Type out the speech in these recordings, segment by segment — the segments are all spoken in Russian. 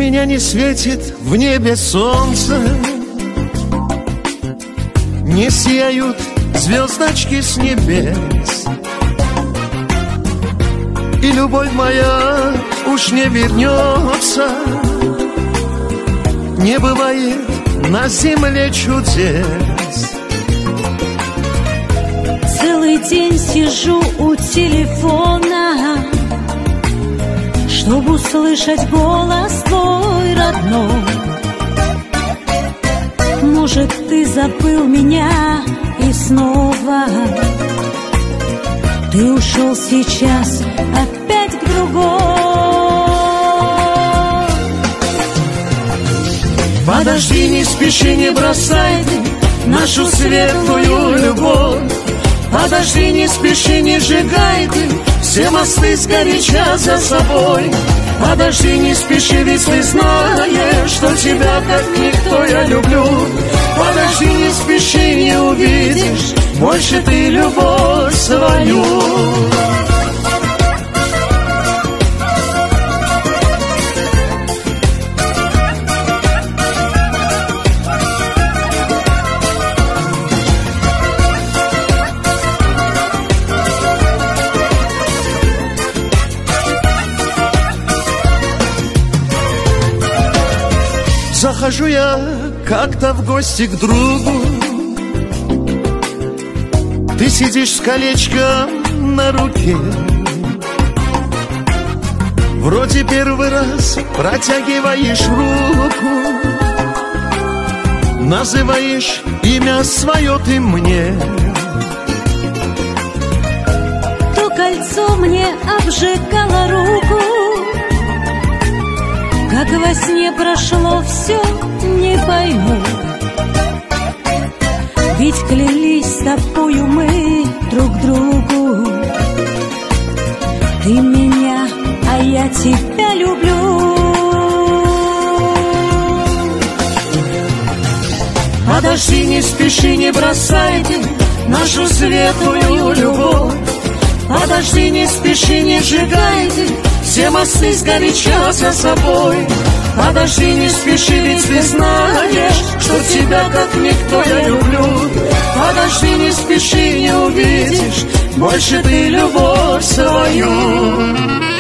меня не светит в небе солнце, не сияют звездочки с небес, и любовь моя уж не вернется. Не бывает на земле чудес. Целый день сижу у телефона, чтобы услышать голос твой родной. Может, ты забыл меня и снова ты ушел сейчас опять к другой. Подожди, не спеши, не бросай ты нашу светлую любовь. Подожди, не спеши, не сжигай ты все мосты сгоряча за собой. Подожди, не спеши, ведь ты знаешь, что тебя как никто я люблю. Подожди, не спеши, не увидишь больше ты любовь свою. Захожу я как-то в гости к другу, ты сидишь с колечком на руке. Вроде первый раз протягиваешь руку, называешь имя свое ты мне. То кольцо мне обжигало руку, как во сне прошло все, не пойму. Ведь клялись с тобою мы друг другу. Ты меня, а я тебя люблю. Подожди, не спеши, не бросай ты нашу светлую любовь. Подожди, не спеши, не сжигай ты все мосты сгоряча за собой. Подожди, не спеши, ведь ты знаешь, что тебя как никто я люблю. Подожди, не спеши, не увидишь больше ты любовь свою.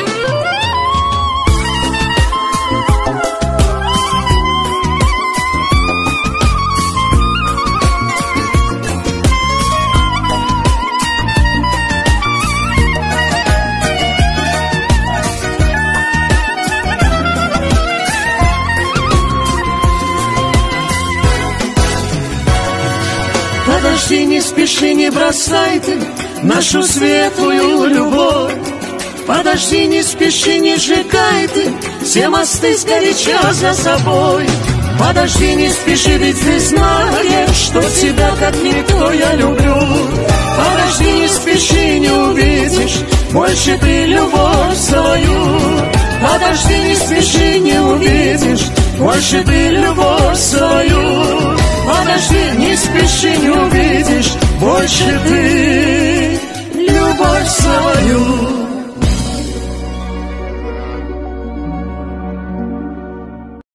Подожди, не спеши, не бросай ты нашу светлую любовь. Подожди, не спеши, не сжигай ты все мосты сгоряча за собой. Подожди, не спеши, ведь ты знаешь, что тебя как никто я люблю. Подожди, не спеши, не увидишь больше ты любовь свою. Подожди, не спеши, не увидишь больше ты любовь свою. Подожди, не спеши, не увидишь больше ты любовь свою.